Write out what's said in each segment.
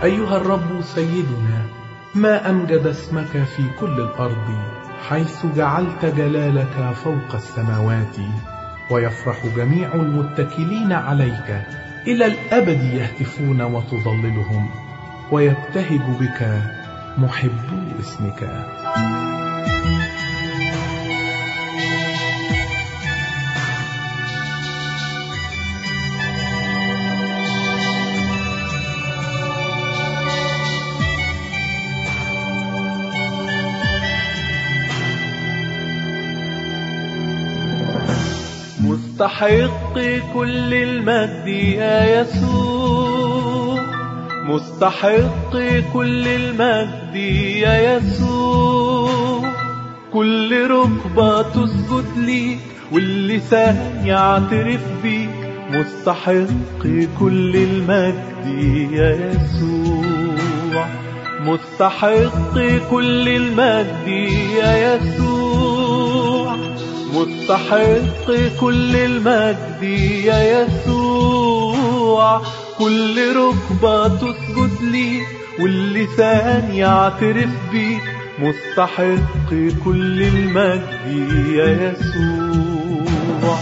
أيها الرب سيدنا، ما أمجد اسمك في كل الأرض، حيث جعلت جلالك فوق السماوات. ويفرح جميع المتكلين عليك، إلى الأبد يهتفون وتضللهم، ويبتهج بك محبو اسمك. مستحق كل المجد يا يسوع، مستحق كل المجد يا يسوع. كل ركبة تسجد ليك واللسان يعترف بيك، مستحق كل المجد يا يسوع، مستحق كل المجد يا يسوع، مستحق كل المجد يا يسوع. كل ركبة تسجد ليك واللسان يعترف بيك، مستحق كل المجد يا يسوع.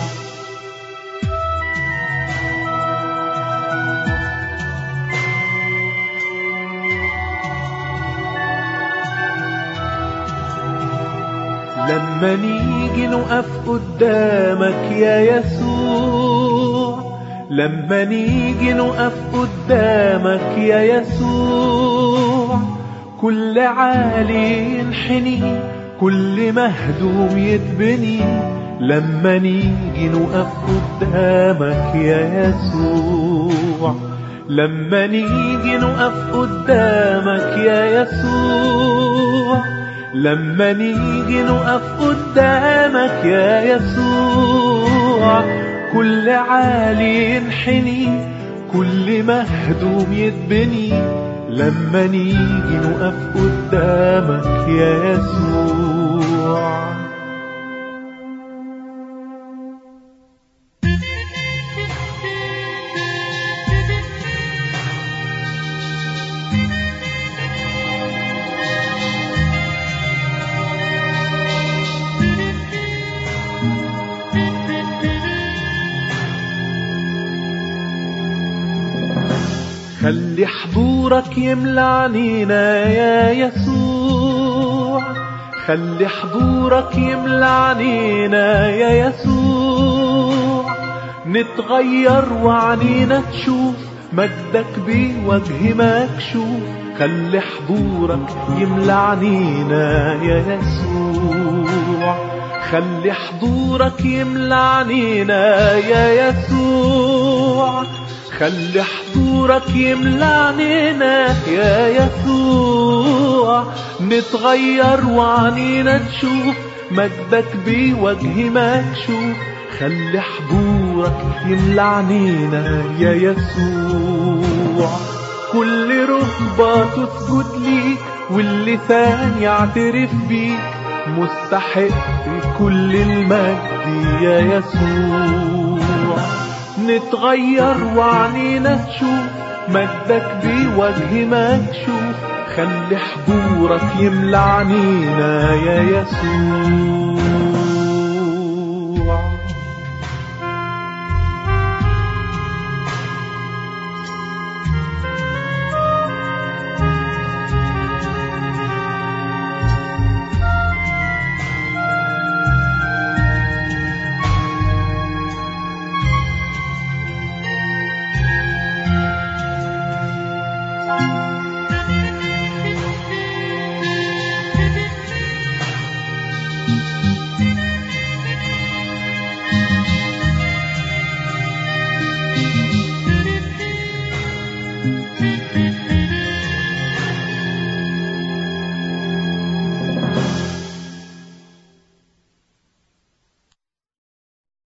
لما نيجي نقف قدامك يا يسوع، لما نيجي نقف قدامك يا يسوع، كل عالي ينحني كل مهدوم يتبني. لما نيجي نقف قدامك يا يسوع، لما نيجي نقف قدامك يا يسوع، لما نيجي نقف قدامك يا يسوع، كل عالي ينحني كل مهدوم يتبني. لما نيجي نقف قدامك يا يسوع. خلي حضورك يملى عنينا يا يسوع، خلي حضورك يملى عنينا يا يسوع. نتغير وعنينا تشوف مجدك بوجه مكشوف. خلي حضورك يملى عنينا يا يسوع، خلي حضورك يملى عنينا يا يسوع، خلي حضورك يملى عنينا يا يسوع. نتغير وعنينا تشوف مجدك بوجه مكشوف. خلي حضورك يملى عنينا يا يسوع. كل ركبة تسجد ليك واللسان يعترف بيك، مستحق كل المجد يا يسوع. نتغير وعنينا تشوف مجدك بوجه مكشوف. خلي حضورك يملى عنينا يا يسوع.